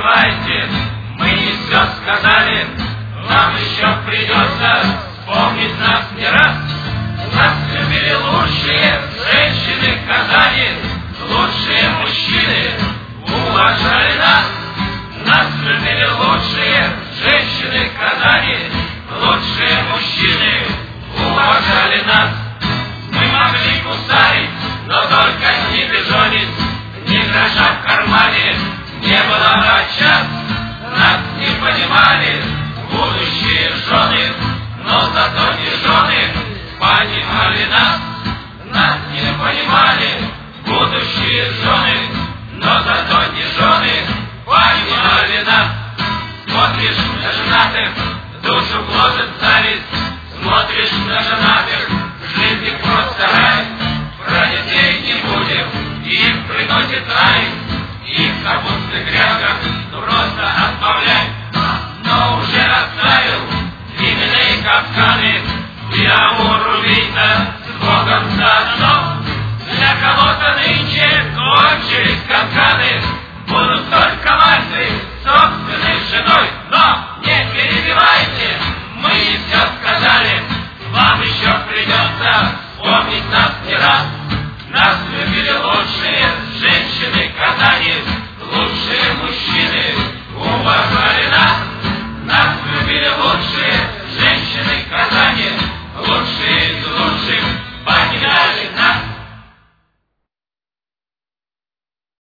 перебивайте, мы не все сказали. Нам еще придется вспомнить нас не раз. Нас любили лучшие женщины Казани, лучшие мужчины уважали нас. Нас любили лучшие женщины Казани, лучшие мужчины уважали нас. Мы могли кусарить, но только не бежонить, ни гроша в кармане не было врача. Нас не понимали будущие жены, но зато не жены понимали нас. Нас не понимали будущие жены, но зато не жены понимали нас. Смотришь на женатых, душу гложет зависть. Смотришь на женатых, жизнь их просто рай. Про детей не будем, их приносит рай. Их в капустных грядках просто отбавляй. Но уже оставил временные капканы, и амуру видно с Богом заодно. Для кого-то нынче кончились капканы, будут только мальцы собственной женой. Но не перебивайте, мы не все сказали. Вам еще придется вспомнить нас не раз. Нас любили лучшие женщины Казани, лучшие мужчины